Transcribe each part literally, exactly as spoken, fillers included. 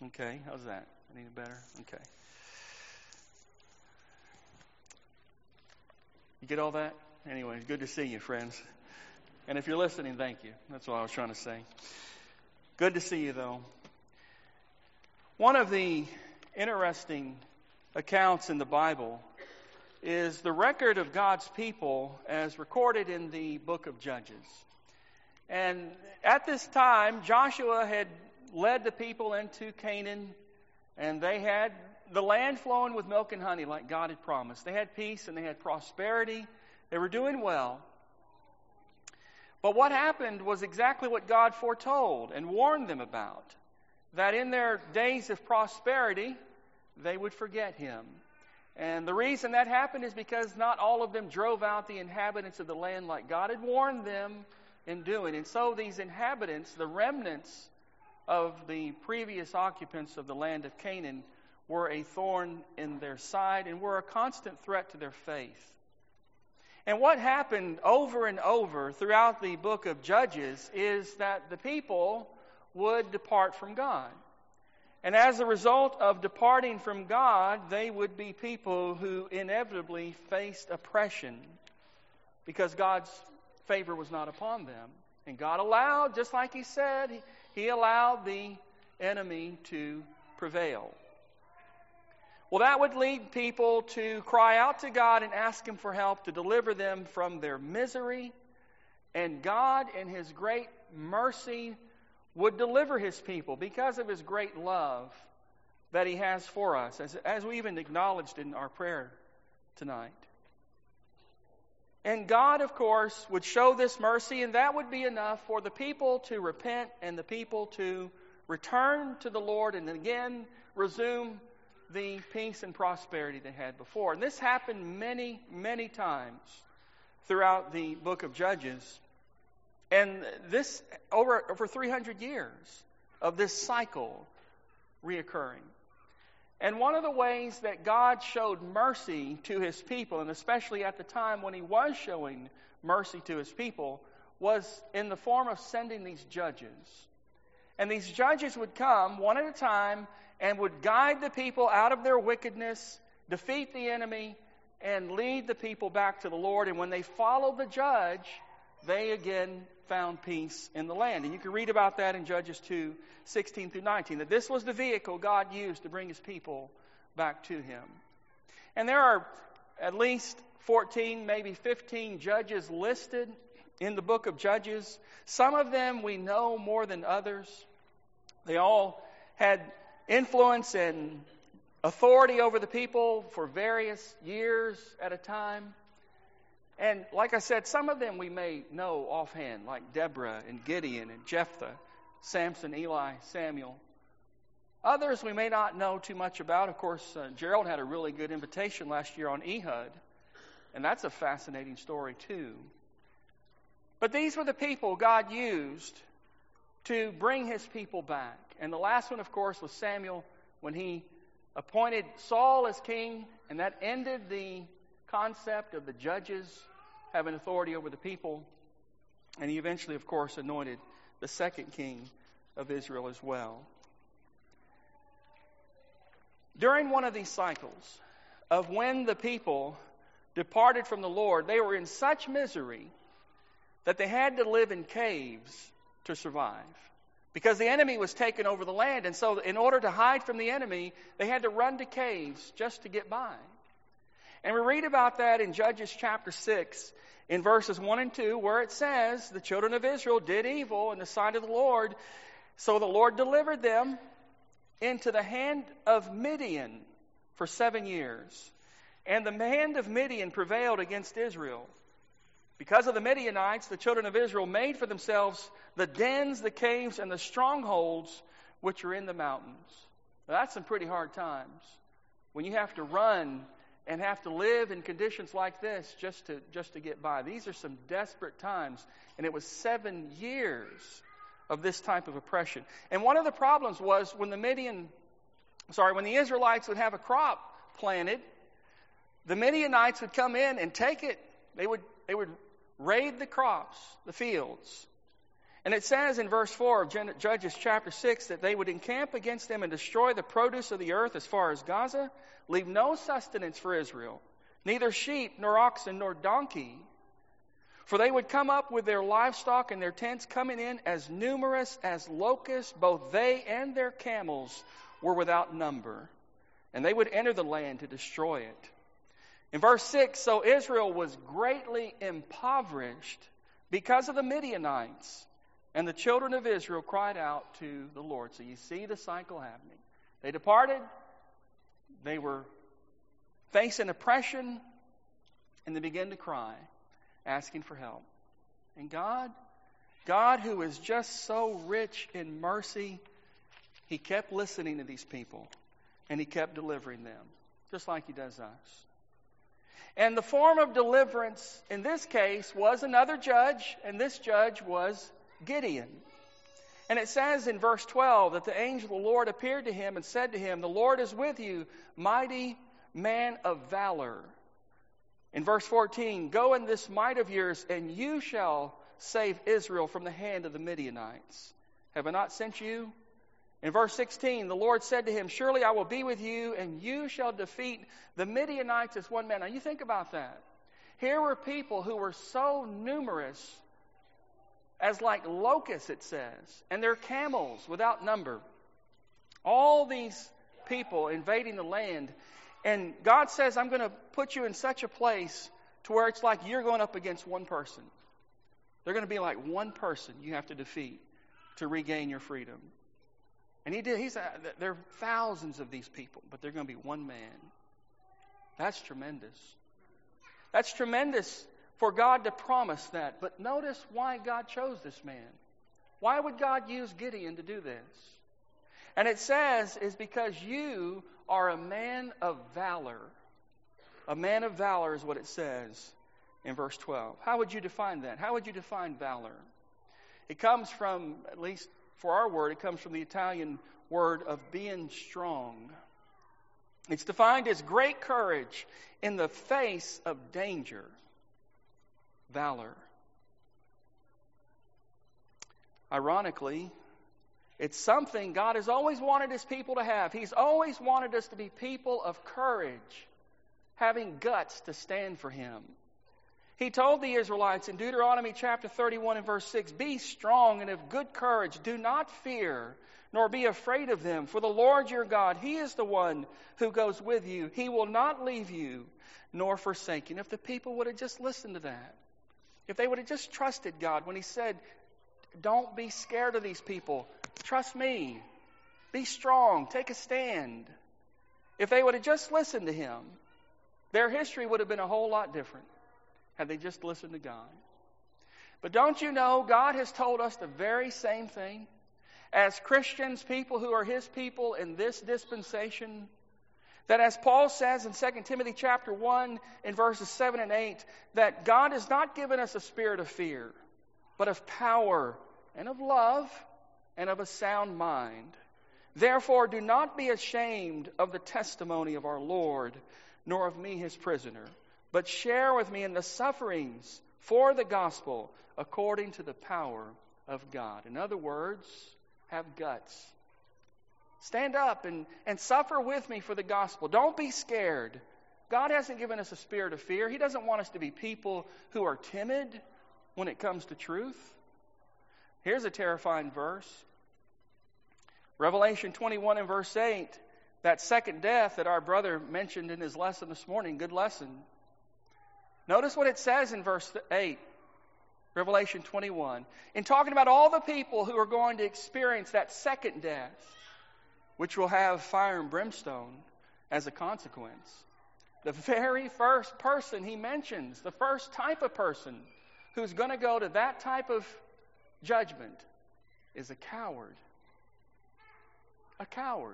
Okay, how's that? Any better? Okay. You get all that? Anyway, good to see you, friends. And if you're listening, thank you. That's what I was trying to say. Good to see you, though. One of the interesting accounts in the Bible is the record of God's people as recorded in the book of Judges. And at this time, Joshua had led the people into Canaan, and they had the land flowing with milk and honey like God had promised. They had peace and they had prosperity. They were doing well. But what happened was exactly what God foretold and warned them about, that in their days of prosperity, they would forget Him. And the reason that happened is because not all of them drove out the inhabitants of the land like God had warned them in doing. And so these inhabitants, the remnants of the previous occupants of the land of Canaan, were a thorn in their side and were a constant threat to their faith. And what happened over and over throughout the book of Judges is that the people would depart from God. And as a result of departing from God, they would be people who inevitably faced oppression because God's favor was not upon them. And God allowed, just like He said, He allowed the enemy to prevail. Well, that would lead people to cry out to God and ask Him for help to deliver them from their misery. And God, in His great mercy, would deliver His people because of His great love that He has for us, as, as we even acknowledged in our prayer tonight. And God, of course, would show this mercy, and that would be enough for the people to repent and the people to return to the Lord and again resume the peace and prosperity they had before. And this happened many, many times throughout the book of Judges. And this, over, over three hundred years of this cycle reoccurring. And one of the ways that God showed mercy to His people, and especially at the time when He was showing mercy to His people, was in the form of sending these judges. And these judges would come one at a time and would guide the people out of their wickedness, defeat the enemy, and lead the people back to the Lord. And when they followed the judge, they again found peace in the land. And you can read about that in Judges two, sixteen through nineteen, that this was the vehicle God used to bring His people back to Him. And there are at least fourteen, maybe fifteen judges listed in the book of Judges. Some of them we know more than others. They all had influence and authority over the people for various years at a time. And like I said, some of them we may know offhand, like Deborah and Gideon and Jephthah, Samson, Eli, Samuel. Others we may not know too much about. Of course, uh, Gerald had a really good invitation last year on Ehud, and that's a fascinating story too. But these were the people God used to bring His people back. And the last one, of course, was Samuel, when He appointed Saul as king, and that ended the concept of the judges having authority over the people. And He eventually, of course, anointed the second king of Israel as well. During one of these cycles of when the people departed from the Lord, they were in such misery that they had to live in caves to survive, because the enemy was taking over the land. And so in order to hide from the enemy, they had to run to caves just to get by. And we read about that in Judges chapter six, in verses one and two, where it says, the children of Israel did evil in the sight of the Lord, so the Lord delivered them into the hand of Midian for seven years. And the hand of Midian prevailed against Israel. Because of the Midianites, the children of Israel made for themselves the dens, the caves, and the strongholds which are in the mountains. Now, that's some pretty hard times when you have to run and have to live in conditions like this just to just to get by. These are some desperate times, and it was seven years of this type of oppression. And one of the problems was when the Midian, sorry, when the Israelites would have a crop planted, the Midianites would come in and take it. They would they would raid the crops, the fields. And it says in verse four of Judges chapter six that they would encamp against them and destroy the produce of the earth as far as Gaza, leave no sustenance for Israel, neither sheep nor oxen nor donkey. For they would come up with their livestock and their tents coming in as numerous as locusts, both they and their camels were without number. And they would enter the land to destroy it. In verse six, so Israel was greatly impoverished because of the Midianites. And the children of Israel cried out to the Lord. So you see the cycle happening. They departed. They were facing oppression. And they began to cry, asking for help. And God, God who is just so rich in mercy, He kept listening to these people. And He kept delivering them, just like He does us. And the form of deliverance in this case was another judge, and this judge was Gideon. And it says in verse twelve that the angel of the Lord appeared to him and said to him, "The Lord is with you, mighty man of valor." In verse fourteen, "Go in this might of yours, and you shall save Israel from the hand of the Midianites. Have I not sent you?" In verse sixteen, the Lord said to him, "Surely I will be with you, and you shall defeat the Midianites as one man." Now you think about that. Here were people who were so numerous, as like locusts, it says, and their camels without number. All these people invading the land. And God says, I'm going to put you in such a place to where it's like you're going up against one person. They're going to be like one person you have to defeat to regain your freedom. And he did. He said, there are thousands of these people, but they're going to be one man. That's tremendous. That's tremendous for God to promise that. But notice why God chose this man. Why would God use Gideon to do this? And it says, is because you are a man of valor. A man of valor is what it says in verse twelve. How would you define that? How would you define valor? It comes from, at least for our word, it comes from the Italian word of being strong. It's defined as great courage in the face of danger. Valor. Ironically, it's something God has always wanted His people to have. He's always wanted us to be people of courage, having guts to stand for Him. He told the Israelites in Deuteronomy chapter thirty-one and verse six, "Be strong and of good courage. Do not fear, nor be afraid of them. For the Lord your God, He is the one who goes with you. He will not leave you, nor forsake you." And if the people would have just listened to that, if they would have just trusted God when He said, don't be scared of these people. Trust me. Be strong. Take a stand. If they would have just listened to Him, their history would have been a whole lot different had they just listened to God. But don't you know, God has told us the very same thing. As Christians, people who are His people in this dispensation, that as Paul says in Second Timothy chapter one in verses seven and eight, that God has not given us a spirit of fear, but of power and of love and of a sound mind. Therefore, do not be ashamed of the testimony of our Lord, nor of me, His prisoner, but share with me in the sufferings for the gospel according to the power of God. In other words, have guts. Stand up and, and suffer with me for the gospel. Don't be scared. God hasn't given us a spirit of fear. He doesn't want us to be people who are timid when it comes to truth. Here's a terrifying verse. Revelation twenty-one and verse eight. That second death that our brother mentioned in his lesson this morning. Good lesson. Notice what it says in verse eight. Revelation twenty-one. In talking about all the people who are going to experience that second death, which will have fire and brimstone as a consequence. The very first person he mentions, the first type of person who's going to go to that type of judgment is a coward. A coward.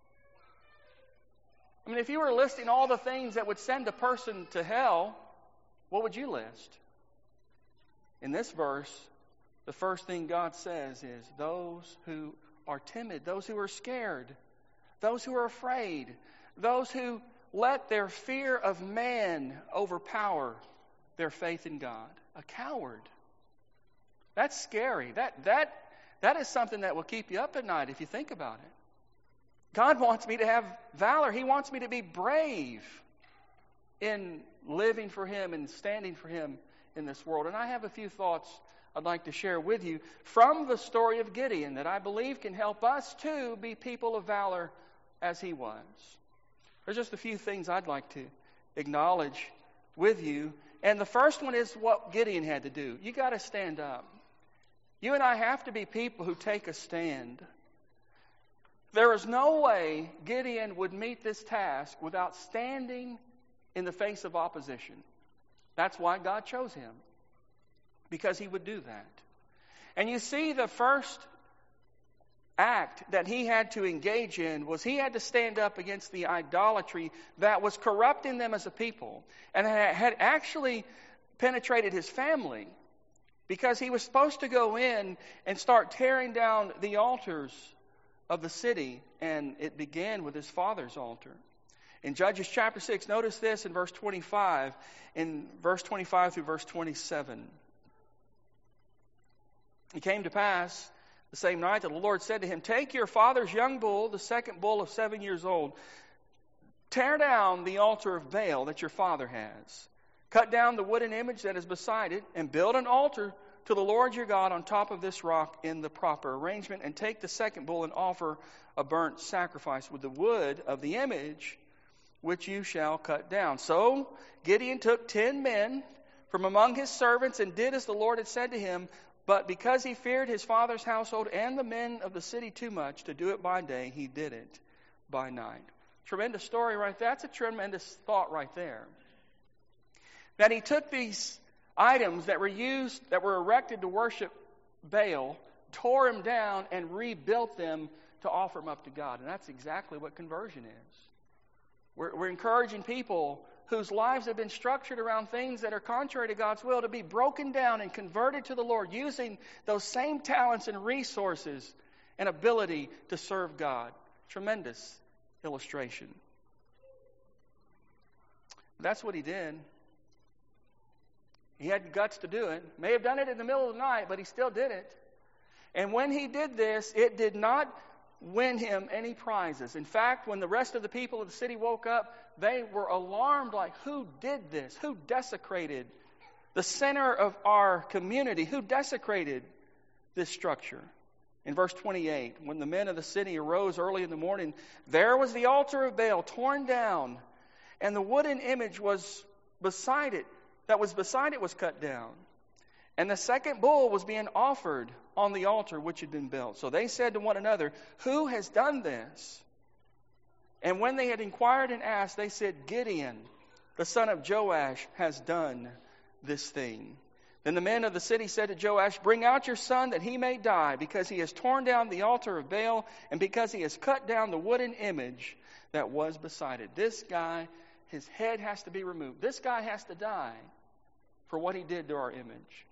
I mean, if you were listing all the things that would send a person to hell, what would you list? In this verse, the first thing God says is those who are timid, those who are scared, those who are afraid, those who let their fear of man overpower their faith in God. A coward. That's scary. That, that, that is something that will keep you up at night if you think about it. God wants me to have valor. He wants me to be brave in living for Him and standing for Him in this world. And I have a few thoughts I'd like to share with you from the story of Gideon that I believe can help us too be people of valor as he was. There's just a few things I'd like to acknowledge with you. And the first one is what Gideon had to do. You got to stand up. You and I have to be people who take a stand. There is no way Gideon would meet this task without standing in the face of opposition. That's why God chose him, because he would do that. And you see, the first act that he had to engage in was he had to stand up against the idolatry that was corrupting them as a people and had actually penetrated his family, because he was supposed to go in and start tearing down the altars of the city, and it began with his father's altar. In Judges chapter six, notice this in verse twenty-five, in verse twenty-five through verse twenty-seven. It came to pass the same night that the Lord said to him, "Take your father's young bull, the second bull of seven years old, tear down the altar of Baal that your father has. Cut down the wooden image that is beside it, and build an altar to the Lord your God on top of this rock in the proper arrangement, and take the second bull and offer a burnt sacrifice with the wood of the image which you shall cut down." So Gideon took ten men from among his servants and did as the Lord had said to him. But because he feared his father's household and the men of the city too much to do it by day, he did it by night. Tremendous story right there. That's a tremendous thought right there. That he took these items that were used, that were erected to worship Baal, tore them down, and rebuilt them to offer them up to God. And that's exactly what conversion is. We're, we're encouraging people whose lives have been structured around things that are contrary to God's will to be broken down and converted to the Lord, using those same talents and resources and ability to serve God. Tremendous illustration. That's what he did. He had guts to do it. May have done it in the middle of the night, but he still did it. And when he did this, it did not win him any prizes. In fact, when the rest of the people of the city woke up, they were alarmed, like, who did this? Who desecrated the center of our community? Who desecrated this structure? In verse twenty-eight, when the men of the city arose early in the morning, there was the altar of Baal torn down, and the wooden image was beside it, that was beside it was cut down. And the second bull was being offered on the altar which had been built. So they said to one another, "Who has done this?" And when they had inquired and asked, they said, "Gideon, the son of Joash, has done this thing." Then the men of the city said to Joash, "Bring out your son that he may die, because he has torn down the altar of Baal, and because he has cut down the wooden image that was beside it." This guy, his head has to be removed. This guy has to die for what he did to our image.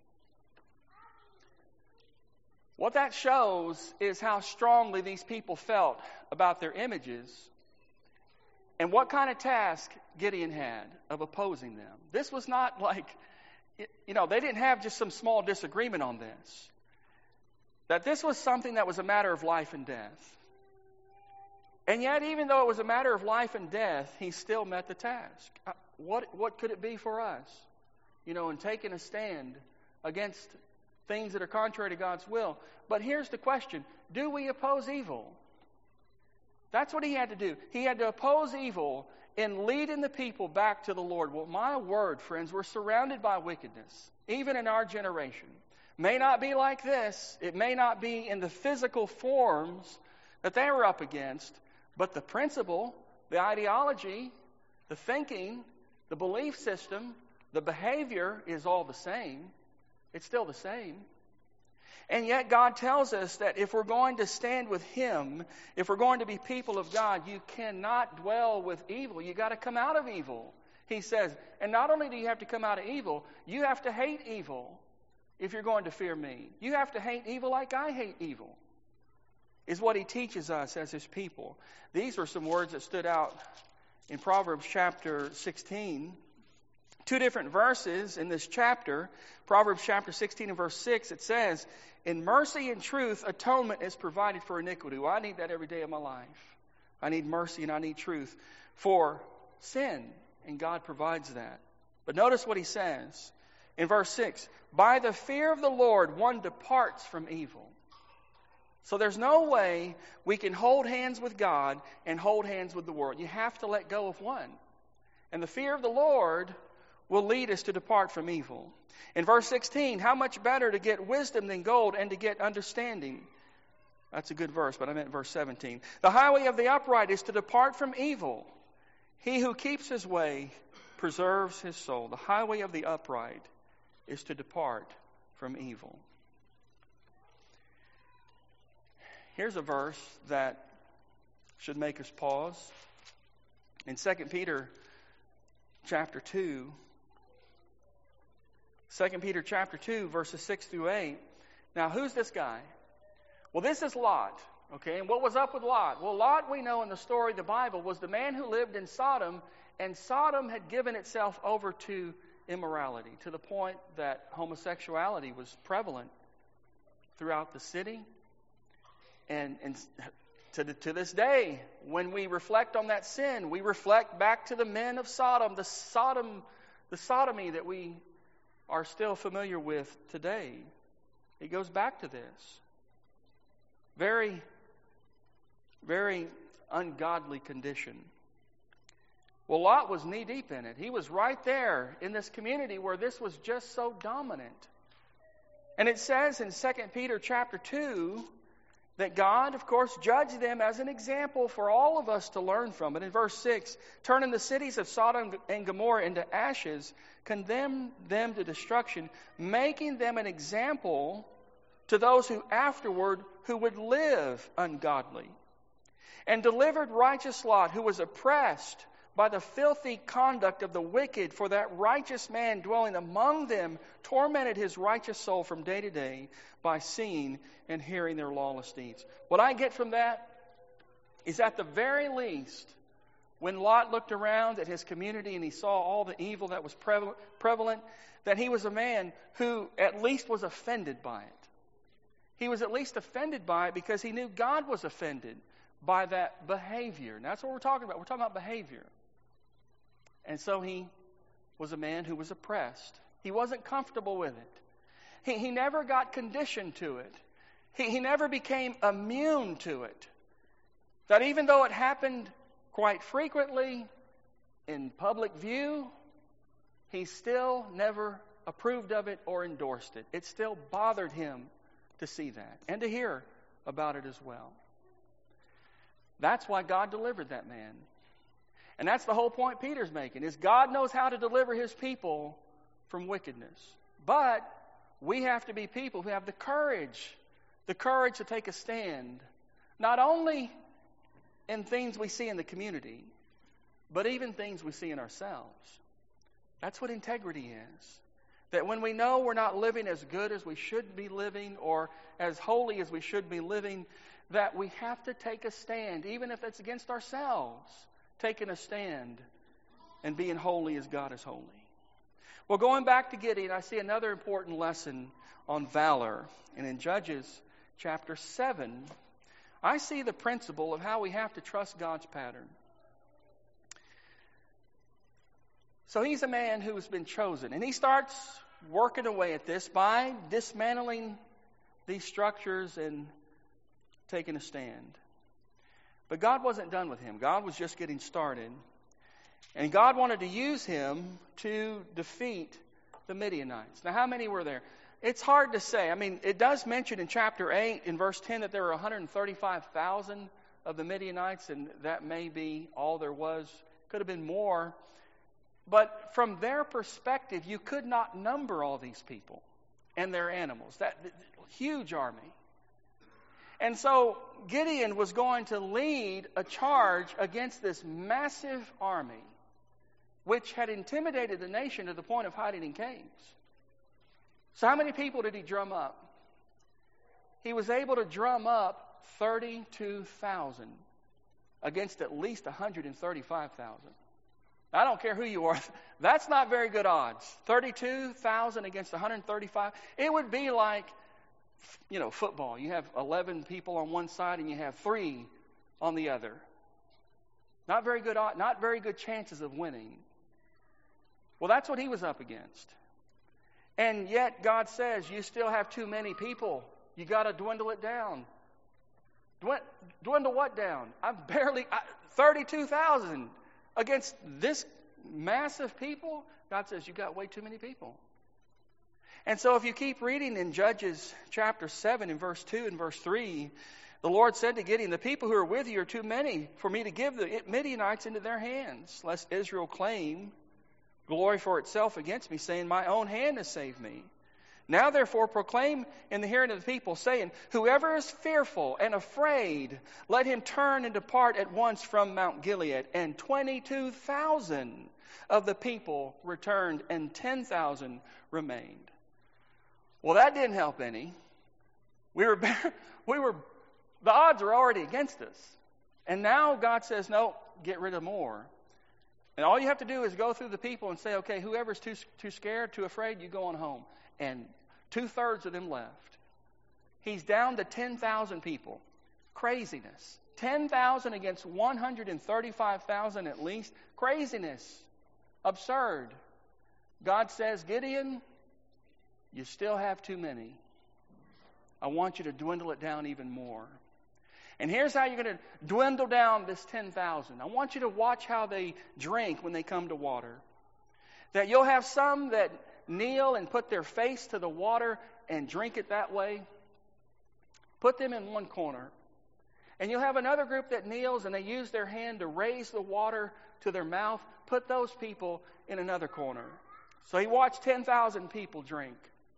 What that shows is how strongly these people felt about their images and what kind of task Gideon had of opposing them. This was not like, you know, they didn't have just some small disagreement on this. That this was something that was a matter of life and death. And yet, even though it was a matter of life and death, he still met the task. What, what could it be for us? You know, in taking a stand against things that are contrary to God's will. But here's the question. Do we oppose evil? That's what he had to do. He had to oppose evil in leading the people back to the Lord. Well, my word, friends, we're surrounded by wickedness, even in our generation. May not be like this. It may not be in the physical forms that they were up against, but the principle, the ideology, the thinking, the belief system, the behavior is all the same. It's still the same. And yet God tells us that if we're going to stand with Him, if we're going to be people of God, you cannot dwell with evil. You got to come out of evil, He says. And not only do you have to come out of evil, you have to hate evil if you're going to fear me. You have to hate evil like I hate evil, is what He teaches us as His people. These were some words that stood out in Proverbs chapter sixteen. two different verses in this chapter. Proverbs chapter sixteen and verse six, it says, in mercy and truth, atonement is provided for iniquity. Well, I need that every day of my life. I need mercy and I need truth for sin, and God provides that. But notice what he says in verse six, by the fear of the Lord, one departs from evil. So there's no way we can hold hands with God and hold hands with the world. You have to let go of one. And the fear of the Lord will lead us to depart from evil. In verse sixteen, how much better to get wisdom than gold and to get understanding. That's a good verse, but I meant verse seventeen. The highway of the upright is to depart from evil. He who keeps his way preserves his soul. The highway of the upright is to depart from evil. Here's a verse that should make us pause. In Second Peter chapter two, Second Peter chapter two, verses six through eight. Now, who's this guy? Well, this is Lot. Okay, and what was up with Lot? Well, Lot, we know in the story of the Bible, was the man who lived in Sodom, and Sodom had given itself over to immorality, to the point that homosexuality was prevalent throughout the city. And, and to, the, to this day, when we reflect on that sin, we reflect back to the men of Sodom, the Sodom, the sodomy that we are still familiar with today. It goes back to this. Very, very ungodly condition. Well, Lot was knee-deep in it. He was right there in this community where this was just so dominant. And it says in Second Peter chapter two that God, of course, judged them as an example for all of us to learn from. And in verse six, turning the cities of Sodom and Gomorrah into ashes, condemned them to destruction, making them an example to those who afterward who would live ungodly. And delivered righteous Lot, who was oppressed by the filthy conduct of the wicked, for that righteous man dwelling among them tormented his righteous soul from day to day by seeing and hearing their lawless deeds. What I get from that is, at the very least, when Lot looked around at his community and he saw all the evil that was prevalent, that he was a man who at least was offended by it. He was at least offended by it because he knew God was offended by that behavior. And that's what we're talking about. We're talking about behavior. And so he was a man who was oppressed. He wasn't comfortable with it. He, he never got conditioned to it. He, he never became immune to it. That even though it happened quite frequently in public view, he still never approved of it or endorsed it. It still bothered him to see that and to hear about it as well. That's why God delivered that man. And that's the whole point Peter's making, is God knows how to deliver his people from wickedness. But we have to be people who have the courage, the courage to take a stand, not only in things we see in the community, but even things we see in ourselves. That's what integrity is. That when we know we're not living as good as we should be living or as holy as we should be living, that we have to take a stand, even if it's against ourselves, taking a stand and being holy as God is holy. Well, going back to Gideon, I see another important lesson on valor. And in Judges chapter seven, I see the principle of how we have to trust God's pattern. So he's a man who's been chosen, and he starts working away at this by dismantling these structures and taking a stand. But God wasn't done with him. God was just getting started. And God wanted to use him to defeat the Midianites. Now, how many were there? It's hard to say. I mean, it does mention in chapter eight, in verse ten, that there were one hundred thirty-five thousand of the Midianites, and that may be all there was. Could have been more. But from their perspective, you could not number all these people and their animals. That huge army. And so Gideon was going to lead a charge against this massive army, which had intimidated the nation to the point of hiding in caves. So how many people did he drum up? He was able to drum up thirty-two thousand against at least one hundred thirty-five thousand. I don't care who you are. That's not very good odds. thirty-two thousand against one hundred thirty-five. It would be like, you know, football. You have eleven people on one side and you have three on the other. Not very good, not very good chances of winning. Well, that's what he was up against. And yet God says, you still have too many people. You got to dwindle it down. Dwindle what down? I've barely, I, thirty-two thousand against this massive people. God says, you got way too many people. And so if you keep reading in Judges chapter seven in verse two and verse three, the Lord said to Gideon, the people who are with you are too many for me to give the Midianites into their hands, lest Israel claim glory for itself against me, saying, my own hand has saved me. Now therefore proclaim in the hearing of the people, saying, whoever is fearful and afraid, let him turn and depart at once from Mount Gilead. And twenty-two thousand of the people returned, and ten thousand remained. Well, that didn't help any. We were, we were, the odds are already against us. And now God says, no, get rid of more. And all you have to do is go through the people and say, okay, whoever's too too scared, too afraid, you go on home. And two-thirds of them left. He's down to ten thousand people. Craziness. ten thousand against one hundred thirty-five thousand at least. Craziness. Absurd. God says, Gideon, you still have too many. I want you to dwindle it down even more. And here's how you're going to dwindle down this ten thousand. I want you to watch how they drink when they come to water. That you'll have some that kneel and put their face to the water and drink it that way. Put them in one corner. And you'll have another group that kneels and they use their hand to raise the water to their mouth. Put those people in another corner. So he watched ten thousand people drink.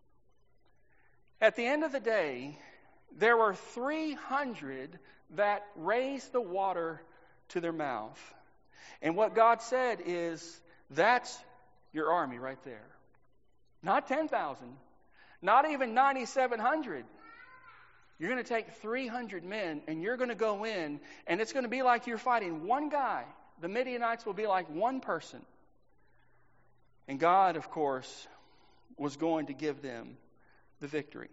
At the end of the day, there were three hundred that raised the water to their mouth. And what God said is, that's your army right there. Not ten thousand. Not even nine thousand seven hundred. You're going to take three hundred men and you're going to go in and it's going to be like you're fighting one guy. The Midianites will be like one person. And God, of course, was going to give them the victory.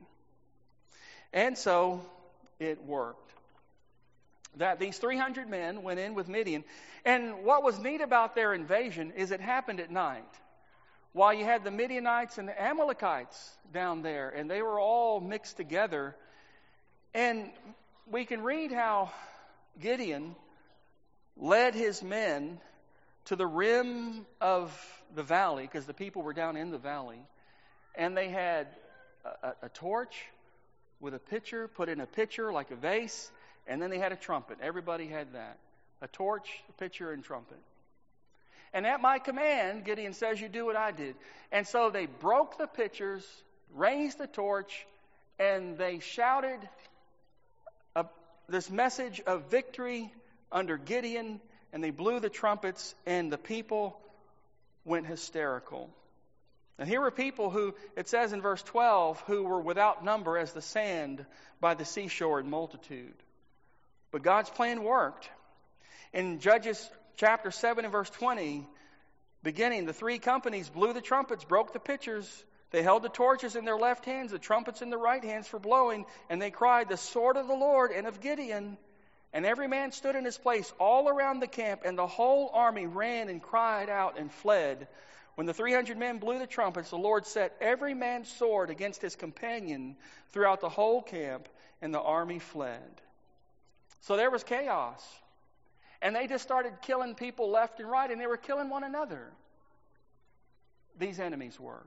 And so it worked. That these three hundred men went in with Midian. And what was neat about their invasion is it happened at night. While you had the Midianites and the Amalekites down there, and they were all mixed together. And we can read how Gideon led his men to the rim of the valley, because the people were down in the valley. And they had a, a, a torch with a pitcher, put in a pitcher like a vase, and then they had a trumpet. Everybody had that. A torch, a pitcher, and trumpet. And at my command, Gideon says, you do what I did. And so they broke the pitchers, raised the torch, and they shouted a, this message of victory under Gideon, and they blew the trumpets, and the people went hysterical. And here were people who, it says in verse twelve, who were without number as the sand by the seashore in multitude. But God's plan worked. In Judges chapter seven and verse twenty, beginning, the three companies blew the trumpets, broke the pitchers. They held the torches in their left hands, the trumpets in their right hands for blowing, and they cried, the sword of the Lord and of Gideon. And every man stood in his place all around the camp, and the whole army ran and cried out and fled. When the three hundred men blew the trumpets, the Lord set every man's sword against his companion throughout the whole camp, and the army fled. So there was chaos. And they just started killing people left and right, and they were killing one another. These enemies were.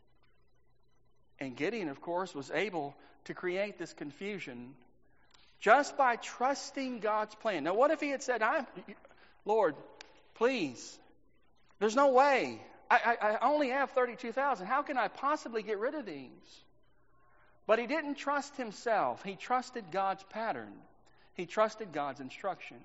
And Gideon, of course, was able to create this confusion just by trusting God's plan. Now, what if he had said, I'm, Lord, please, there's no way. I, I, I only have thirty-two thousand. How can I possibly get rid of these? But he didn't trust himself. He trusted God's pattern. He trusted God's instruction.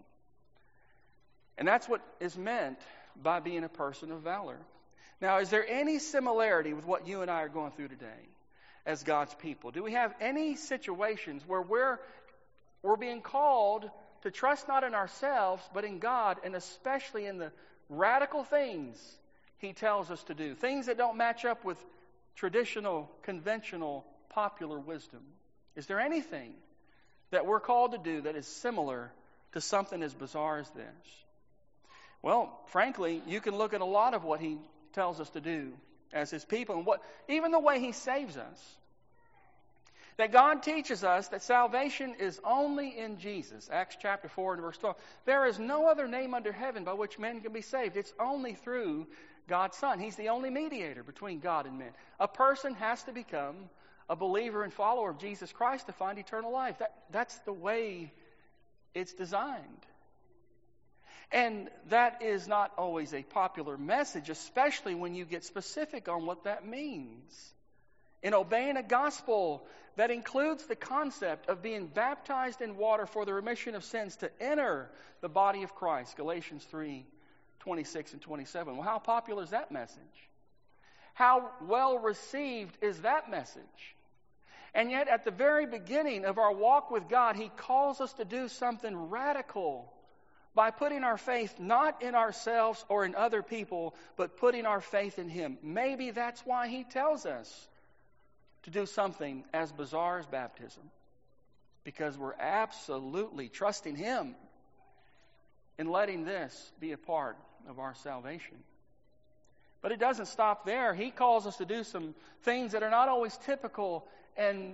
And that's what is meant by being a person of valor. Now, is there any similarity with what you and I are going through today as God's people? Do we have any situations where we're, we're being called to trust not in ourselves, but in God, and especially in the radical things He tells us to do, things that don't match up with traditional, conventional, popular wisdom. Is there anything that we're called to do that is similar to something as bizarre as this? Well, frankly, you can look at a lot of what He tells us to do as His people, and what even the way He saves us. That God teaches us that salvation is only in Jesus. Acts chapter four and verse twelve. There is no other name under heaven by which men can be saved. It's only through God's Son. He's the only mediator between God and men. A person has to become a believer and follower of Jesus Christ to find eternal life. That, that's the way it's designed. And that is not always a popular message, especially when you get specific on what that means. In obeying a gospel that includes the concept of being baptized in water for the remission of sins to enter the body of Christ, Galatians three, twenty-six and twenty-seven. Well, how popular is that message? How well received is that message? And yet, at the very beginning of our walk with God, He calls us to do something radical by putting our faith not in ourselves or in other people, but putting our faith in Him. Maybe that's why He tells us to do something as bizarre as baptism, because we're absolutely trusting Him in letting this be a part of our salvation. But it doesn't stop there. He calls us to do some things that are not always typical and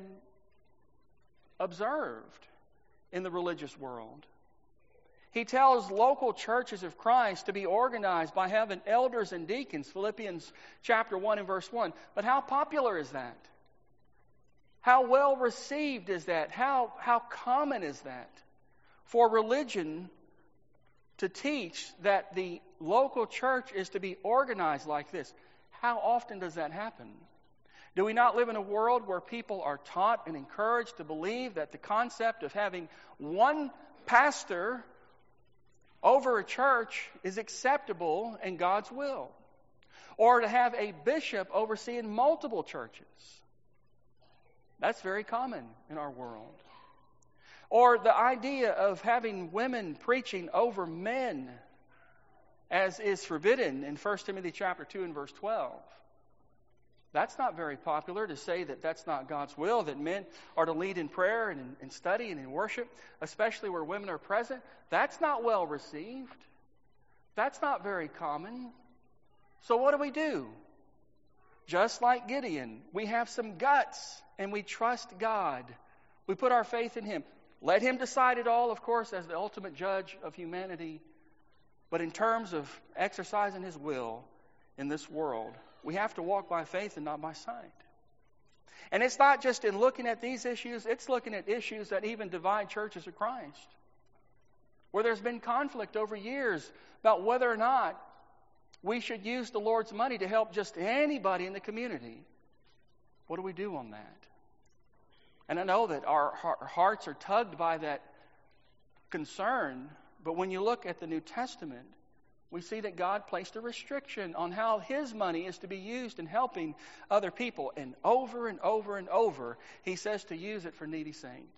observed in the religious world. He tells local churches of Christ to be organized by having elders and deacons, Philippians chapter one and verse one. But how popular is that? How well received is that? How, how common is that for religion to teach that the local church is to be organized like this? How often does that happen? Do we not live in a world where people are taught and encouraged to believe that the concept of having one pastor over a church is acceptable in God's will? Or to have a bishop overseeing multiple churches? That's very common in our world. Or the idea of having women preaching over men, as is forbidden in First Timothy chapter two and verse twelve. That's not very popular to say that that's not God's will, that men are to lead in prayer and in, in study and in worship, especially where women are present. That's not well received. That's not very common. So what do we do? Just like Gideon, we have some guts and we trust God. We put our faith in Him. Let Him decide it all, of course, as the ultimate judge of humanity. But in terms of exercising His will in this world, we have to walk by faith and not by sight. And it's not just in looking at these issues, it's looking at issues that even divide churches of Christ, where there's been conflict over years about whether or not we should use the Lord's money to help just anybody in the community. What do we do on that? And I know that our, our hearts are tugged by that concern, but when you look at the New Testament, we see that God placed a restriction on how His money is to be used in helping other people. And over and over and over, He says to use it for needy saints.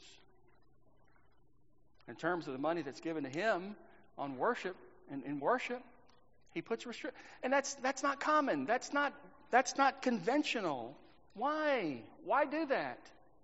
In terms of the money that's given to Him on worship, and in worship, He puts restriction. And that's that's not common. That's not that's not conventional. Why? Why do that?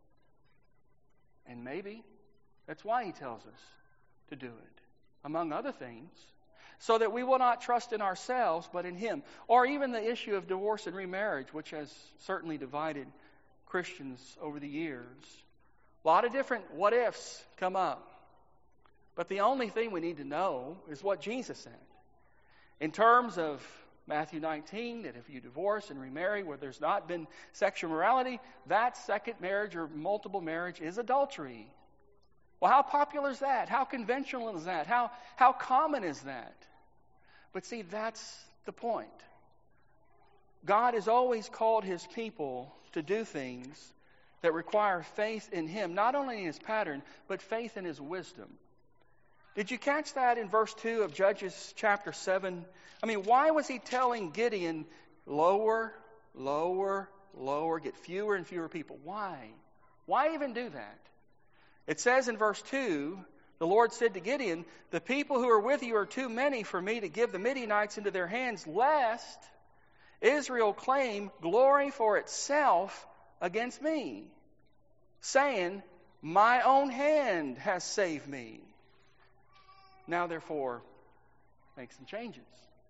And maybe that's why He tells us to do it, among other things, so that we will not trust in ourselves, but in Him. Or even the issue of divorce and remarriage, which has certainly divided Christians over the years. A lot of different what-ifs come up. But the only thing we need to know is what Jesus said. In terms of Matthew nineteen, that if you divorce and remarry where there's not been sexual morality, that second marriage or multiple marriage is adultery. Well, how popular is that? How conventional is that? How, how common is that? But see, that's the point. God has always called His people to do things that require faith in Him, not only in His pattern, but faith in His wisdom. Did you catch that in verse two of Judges chapter seven? I mean, why was He telling Gideon, lower, lower, lower, get fewer and fewer people? Why? Why even do that? It says in verse two, The Lord said to Gideon, the people who are with you are too many for me to give the Midianites into their hands, lest Israel claim glory for itself against me, saying, my own hand has saved me. Now, therefore, make some changes.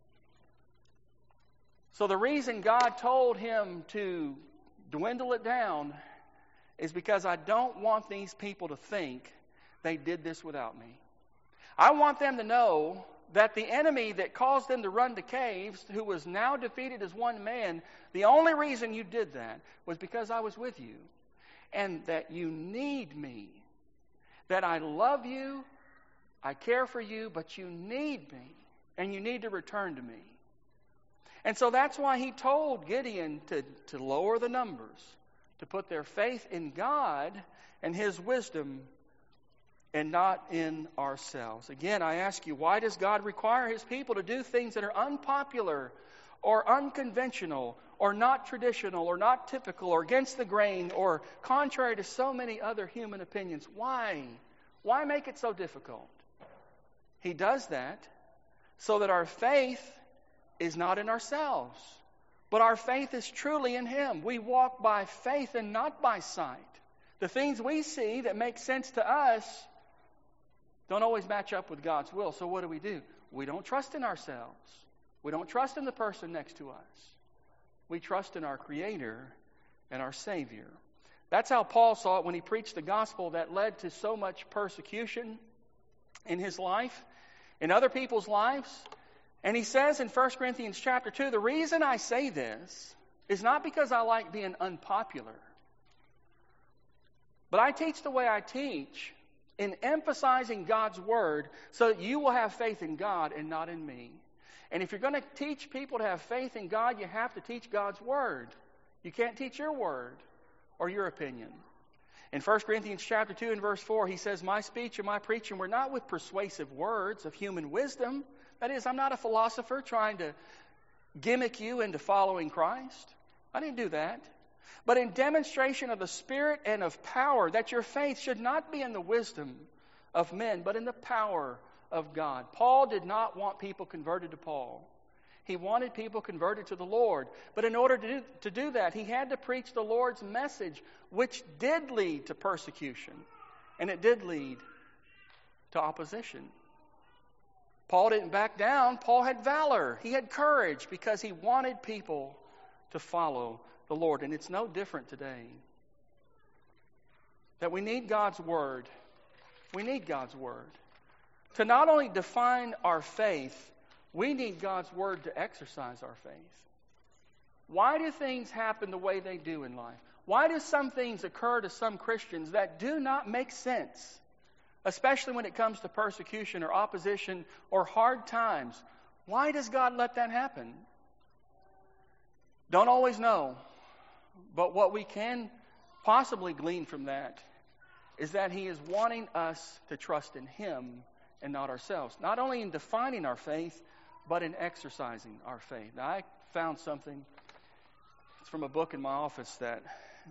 So the reason God told him to dwindle it down is because I don't want these people to think they did this without me. I want them to know that the enemy that caused them to run to caves, who was now defeated as one man, the only reason you did that was because I was with you. And that you need me. That I love you, I care for you, but you need me. And you need to return to me. And so that's why he told Gideon to, to lower the numbers, to put their faith in God and his wisdom and not in ourselves. Again, I ask you, why does God require his people to do things that are unpopular or unconventional or not traditional or not typical or against the grain or contrary to so many other human opinions? Why? Why make it so difficult? He does that so that our faith is not in ourselves, but our faith is truly in him. We walk by faith and not by sight. The things we see that make sense to us don't always match up with God's will. So what do we do? We don't trust in ourselves. We don't trust in the person next to us. We trust in our Creator and our Savior. That's how Paul saw it when he preached the gospel that led to so much persecution in his life, in other people's lives. And he says in First Corinthians chapter two, the reason I say this is not because I like being unpopular, but I teach the way I teach in emphasizing God's word so that you will have faith in God and not in me. And if you're going to teach people to have faith in God, you have to teach God's word. You can't teach your word or your opinion. In First Corinthians chapter two and verse four, he says, my speech and my preaching were not with persuasive words of human wisdom. That is, I'm not a philosopher trying to gimmick you into following Christ. I didn't do that. But in demonstration of the Spirit and of power, that your faith should not be in the wisdom of men, but in the power of God. Paul did not want people converted to Paul. He wanted people converted to the Lord. But in order to do, to do that, he had to preach the Lord's message, which did lead to persecution. And it did lead to opposition. Paul didn't back down. Paul had valor. He had courage because he wanted people to follow the Lord. And it's no different today. That we need God's word. We need God's word. To not only define our faith, we need God's word to exercise our faith. Why do things happen the way they do in life? Why do some things occur to some Christians that do not make sense? Especially when it comes to persecution or opposition or hard times. Why does God let that happen? Don't always know. But what we can possibly glean from that is that he is wanting us to trust in him and not ourselves. Not only in defining our faith, but in exercising our faith. Now, I found something. It's from a book in my office that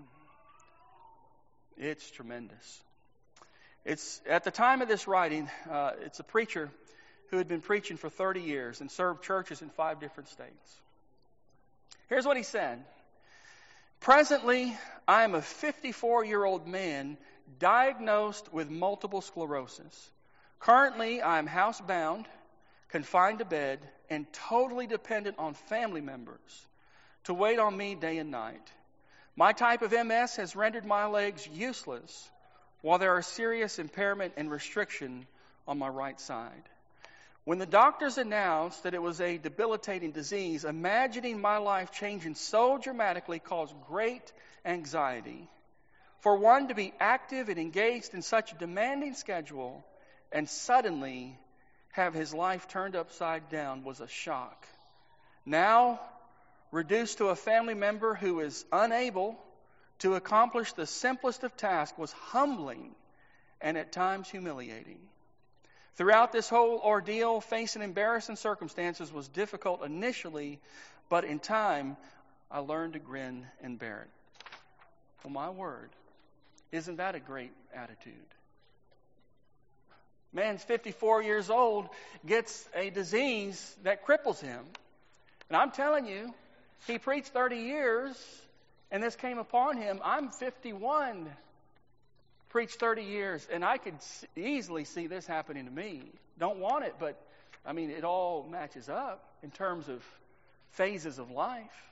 it's tremendous. It's at the time of this writing, uh, it's a preacher who had been preaching for thirty years and served churches in five different states. Here's what he said. Presently, I am a fifty-four-year-old man diagnosed with multiple sclerosis. Currently, I am housebound, confined to bed, and totally dependent on family members to wait on me day and night. My type of M S has rendered my legs useless, while there are serious impairment and restriction on my right side. When the doctors announced that it was a debilitating disease, imagining my life changing so dramatically caused great anxiety. For one to be active and engaged in such a demanding schedule and suddenly have his life turned upside down was a shock. Now, reduced to a family member who is unable to accomplish the simplest of tasks was humbling and at times humiliating. Throughout this whole ordeal, facing embarrassing circumstances was difficult initially, but in time, I learned to grin and bear it. Well, my word, isn't that a great attitude? Man's fifty-four years old, gets a disease that cripples him. And I'm telling you, he preached thirty years, and this came upon him. I'm fifty-one, preached thirty years, and I could easily see this happening to me. Don't want it, but, I mean, it all matches up in terms of phases of life.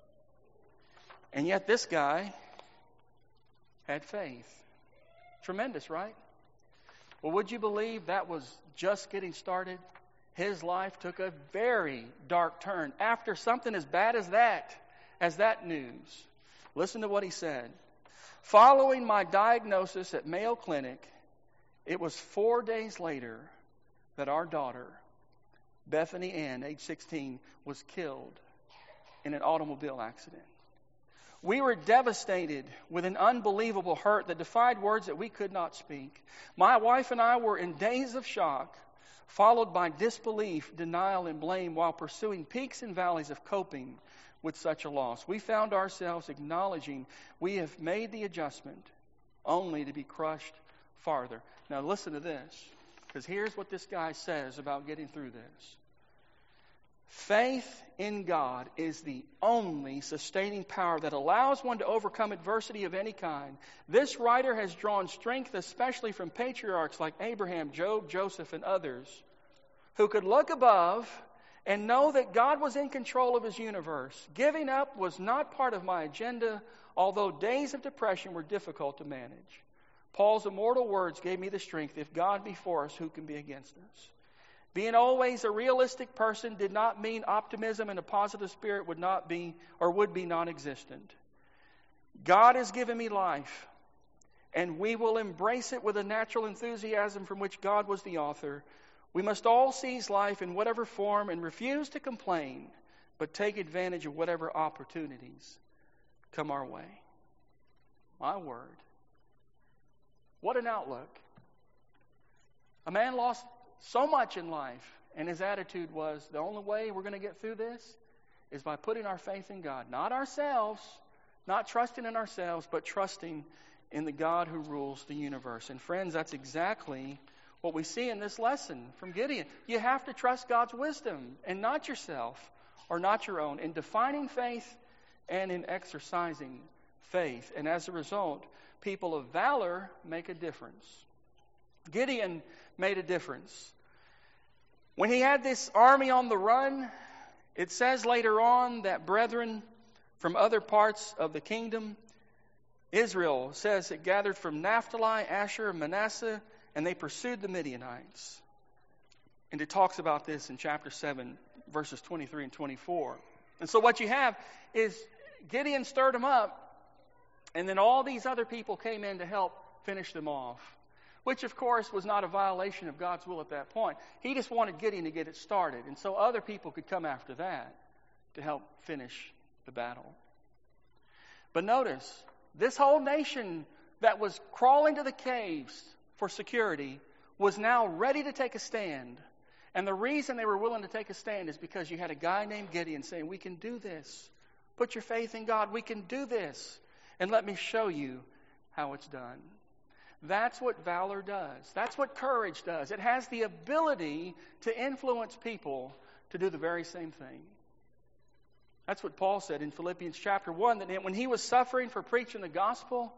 And yet this guy had faith. Tremendous, right? Well, would you believe that was just getting started? His life took a very dark turn after something as bad as that, as that news. Listen to what he said. Following my diagnosis at Mayo Clinic, it was four days later that our daughter, Bethany Ann, age sixteen, was killed in an automobile accident. We were devastated with an unbelievable hurt that defied words that we could not speak. My wife and I were in days of shock, followed by disbelief, denial, and blame while pursuing peaks and valleys of coping with such a loss. We found ourselves acknowledging we have made the adjustment only to be crushed farther. Now listen to this, because here's what this guy says about getting through this. Faith in God is the only sustaining power that allows one to overcome adversity of any kind. This writer has drawn strength especially from patriarchs like Abraham, Job, Joseph, and others who could look above and know that God was in control of his universe. Giving up was not part of my agenda, although days of depression were difficult to manage. Paul's immortal words gave me the strength. If God be for us, who can be against us? Being always a realistic person did not mean optimism and a positive spirit would not be or would be non-existent. God has given me life, and we will embrace it with a natural enthusiasm from which God was the author. We must all seize life in whatever form and refuse to complain, but take advantage of whatever opportunities come our way. My word. What an outlook. A man lost so much in life, and his attitude was, the only way we're going to get through this is by putting our faith in God. Not ourselves, not trusting in ourselves, but trusting in the God who rules the universe. And friends, that's exactly what we see in this lesson from Gideon. You have to trust God's wisdom and not yourself or not your own in defining faith and in exercising faith. And as a result, people of valor make a difference. Gideon made a difference. When he had this army on the run, it says later on that brethren from other parts of the kingdom, Israel says it gathered from Naphtali, Asher, Manasseh, and they pursued the Midianites. And it talks about this in chapter seven, verses twenty-three and twenty-four. And so what you have is Gideon stirred them up, and then all these other people came in to help finish them off. Which, of course, was not a violation of God's will at that point. He just wanted Gideon to get it started. And so other people could come after that to help finish the battle. But notice, this whole nation that was crawling to the caves for security was now ready to take a stand. And the reason they were willing to take a stand is because you had a guy named Gideon saying, we can do this. Put your faith in God. We can do this. And let me show you how it's done. That's what valor does. That's what courage does. It has the ability to influence people to do the very same thing. That's what Paul said in Philippians chapter one, that when he was suffering for preaching the gospel,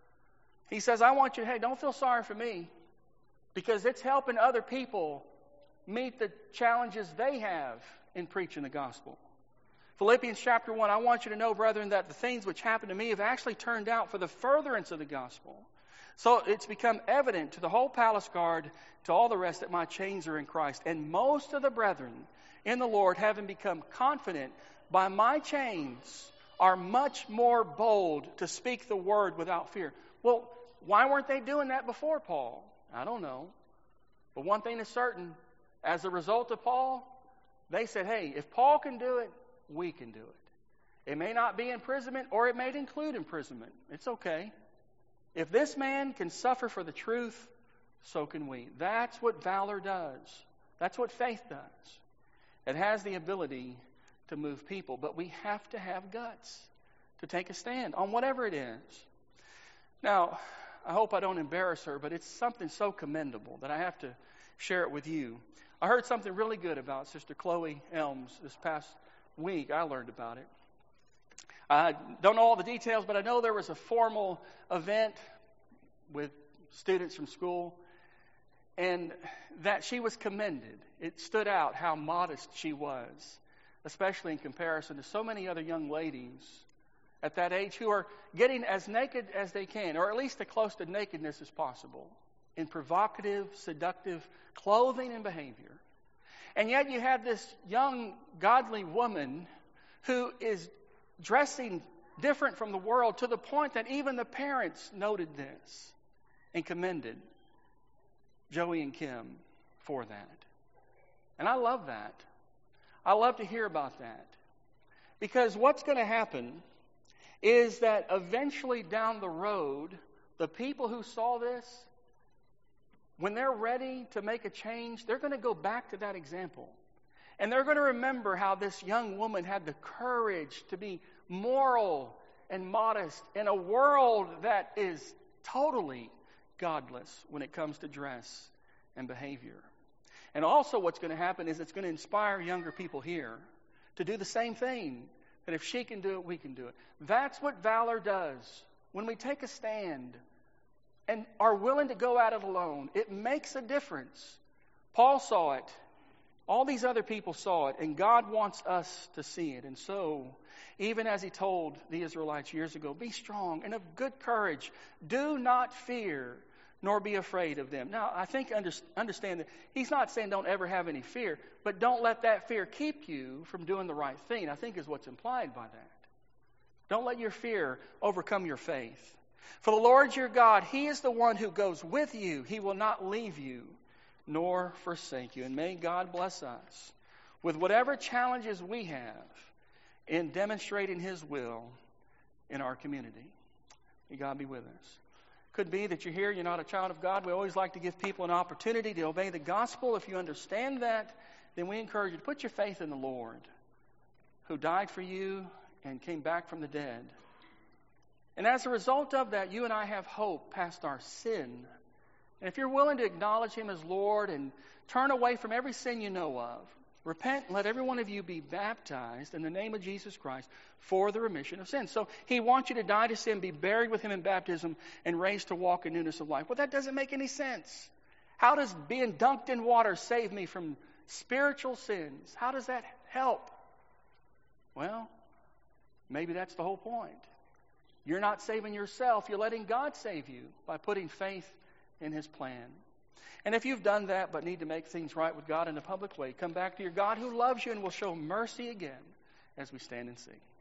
he says, I want you to, hey, don't feel sorry for me, because it's helping other people meet the challenges they have in preaching the gospel. Philippians chapter one, I want you to know, brethren, that the things which happened to me have actually turned out for the furtherance of the gospel. So it's become evident to the whole palace guard, to all the rest, that my chains are in Christ. And most of the brethren in the Lord, having become confident by my chains, are much more bold to speak the word without fear. Well, why weren't they doing that before Paul? I don't know. But one thing is certain, as a result of Paul, they said, hey, if Paul can do it, we can do it. It may not be imprisonment, or it may include imprisonment. It's okay. If this man can suffer for the truth, so can we. That's what valor does. That's what faith does. It has the ability to move people, but we have to have guts to take a stand on whatever it is. Now, I hope I don't embarrass her, but it's something so commendable that I have to share it with you. I heard something really good about Sister Chloe Elms this past week. I learned about it. I don't know all the details, but I know there was a formal event with students from school, and that she was commended. It stood out how modest she was, especially in comparison to so many other young ladies at that age who are getting as naked as they can, or at least as close to nakedness as possible, in provocative, seductive clothing and behavior. And yet you have this young, godly woman who is dressing different from the world to the point that even the parents noted this and commended Joey and Kim for that. And I love that. I love to hear about that. Because what's going to happen is that eventually down the road, the people who saw this, when they're ready to make a change, they're going to go back to that example. And they're going to remember how this young woman had the courage to be moral and modest in a world that is totally godless when it comes to dress and behavior. And also what's going to happen is it's going to inspire younger people here to do the same thing. That if she can do it, we can do it. That's what valor does. When we take a stand and are willing to go at it alone, it makes a difference. Paul saw it. All these other people saw it. And God wants us to see it. And so, even as he told the Israelites years ago, be strong and of good courage. Do not fear, nor be afraid of them. Now, I think under, understand that he's not saying don't ever have any fear, but don't let that fear keep you from doing the right thing, I think is what's implied by that. Don't let your fear overcome your faith. For the Lord your God, he is the one who goes with you. He will not leave you nor forsake you. And may God bless us with whatever challenges we have in demonstrating his will in our community. May God be with us. Could be that you're here, you're not a child of God. We always like to give people an opportunity to obey the gospel. If you understand that, then we encourage you to put your faith in the Lord, who died for you and came back from the dead. And as a result of that, you and I have hope past our sin. And if you're willing to acknowledge him as Lord and turn away from every sin you know of, repent and let every one of you be baptized in the name of Jesus Christ for the remission of sins. So he wants you to die to sin, be buried with him in baptism, and raised to walk in newness of life. Well, that doesn't make any sense. How does being dunked in water save me from spiritual sins? How does that help? Well, maybe that's the whole point. You're not saving yourself. You're letting God save you by putting faith in his plan. And if you've done that but need to make things right with God in a public way, come back to your God who loves you and will show mercy again as we stand and sing.